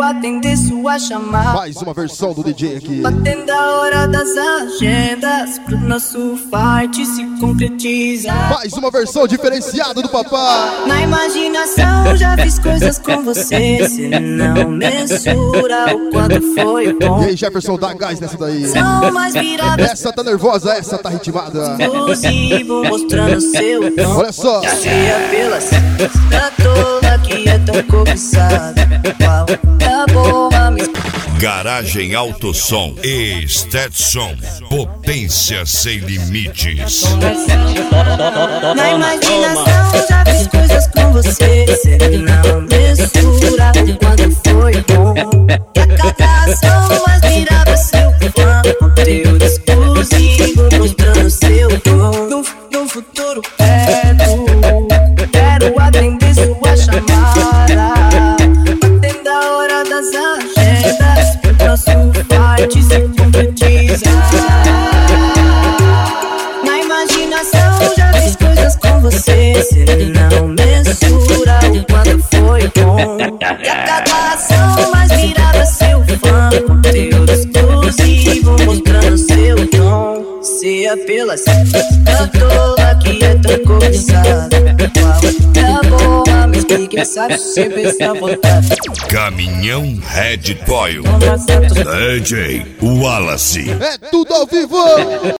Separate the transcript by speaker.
Speaker 1: atender sua chamada.
Speaker 2: Mais uma versão do DJ aqui.
Speaker 1: Batendo a hora das agendas pro nosso fight se concretizar.
Speaker 2: Mais uma versão diferenciada do papai.
Speaker 1: Na imaginação já fiz coisas com você. Cê não mensura o quanto foi bom.
Speaker 2: E aí, Jefferson, dá gás nessa daí.
Speaker 1: São mais viradas.
Speaker 2: Essa tá nervosa, essa tá ritmada.
Speaker 1: Exclusivo, mostrando seu dom.
Speaker 2: Olha só.
Speaker 1: Sacia pelas da tola que é tão cobiçada. Qual é a boa me...
Speaker 3: Garagem Alto Som e Stetson, potência sem limites.
Speaker 1: Na imaginação já fiz coisas com você. Cê não mensura o quanto foi bom. E a cada ação mais virava seu fã. Conteúdo exclusivo mostrando seu dom. No futuro perto, quero atender sua chamada. Batendo a hora das agendas pro nosso fight se concretizar. Na imaginação já fiz coisas com você. Cê não mensura o quanto foi bom. E a cada ação mais virava seu fã. Conteúdo exclusivo mostrando seu dom. Se apela da tola que é tão cobiçada. Qual é a boa, mas quem sabe se pensa à vontade.
Speaker 3: Caminhão Red Boy, DJ Wallace.
Speaker 2: É tudo ao vivo.